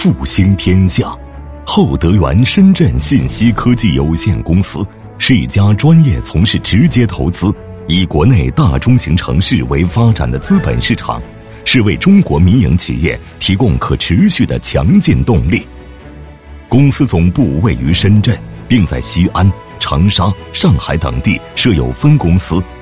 复兴天下。厚德源深圳信息科技有限公司是一家专业从事直接投资，以国内大中型城市为发展的资本市场，是为中国民营企业提供可持续的强劲动力。公司总部位于深圳，并在西安、长沙、上海等地设有分公司，